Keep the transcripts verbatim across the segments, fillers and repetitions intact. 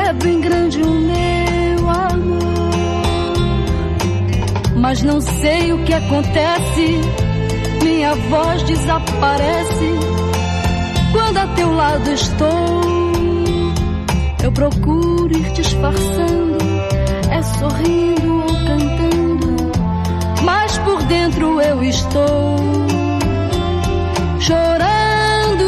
é bem grande o meu amor, mas não sei o que acontece, minha voz desaparece quando a teu lado estou. Eu procuro ir disfarçando, é sorrindo ou cantando, mas por dentro eu estou chorando.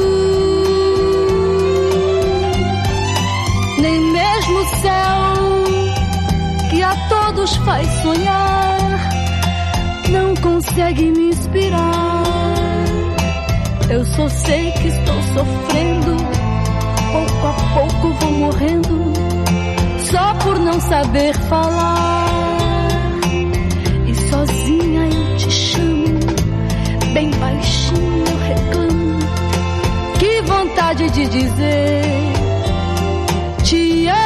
Nem mesmo o céu, que a todos faz sonhar, não consegue me inspirar. Eu só sei que estou sofrendo, pouco a pouco vou morrendo, só por não saber falar. E sozinha eu te chamo, bem baixinho eu reclamo. Que vontade de dizer te amo.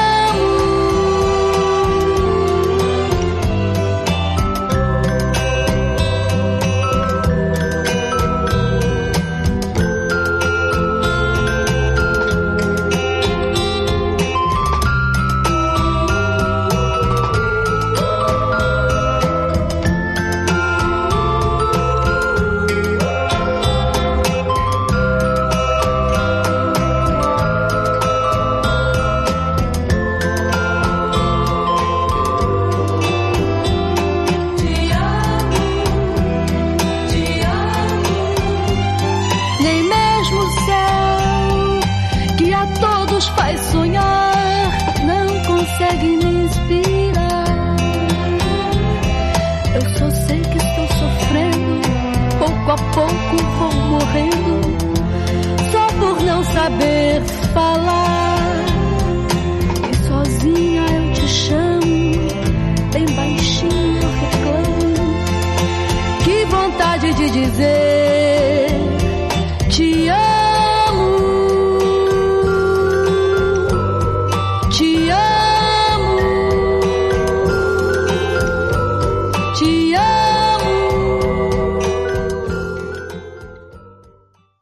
Pouco vou morrendo, só por não saber falar. E sozinha eu te chamo, bem baixinho eu reclamo. Que vontade de dizer